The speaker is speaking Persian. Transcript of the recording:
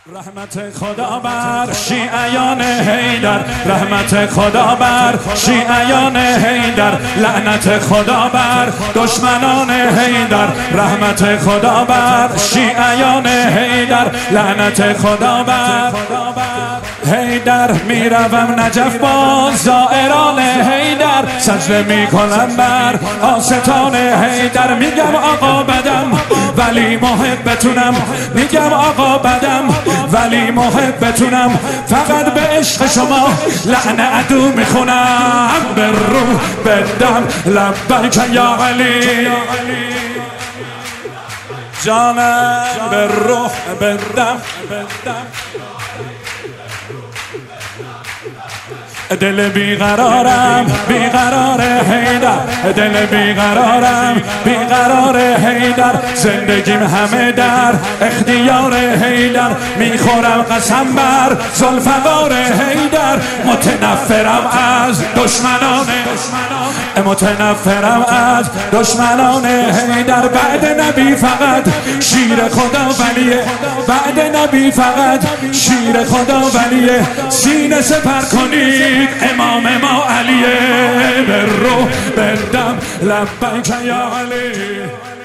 رحمت خدا بر شیعیان حیدر، رحمت خدا بر شیعیان حیدر، لعنت خدا بر دشمنان حیدر، رحمت خدا بر شیعیان حیدر، لعنت خدا بر حیدر. میروم نجف با زائران حیدر، سجده میکنم بر آستان حیدر. میگم آقا بدم ولی محبتونم، میگم آقا بدم ولی محبتونم، فقط به عشق شما لعن عدو میخونم. به روح به دم لبیک یا علی جانم، به روح به دم دل بیقرارم بیقرار حیدر، دل بیقرارم بیقرار حیدر. زندگیم همه در اختیار حیدر، میخورم قسم بر ذوالفقار حیدر. متنفرم از دشمنان، متنفرم از دشمنان حیدر. بعد نبی فقط شیر خدا ولیه، بعد نبی فقط شیر خدا ولیه. سینه سپر کنید امام ما علیه، به روح به دم لبیک یا علی.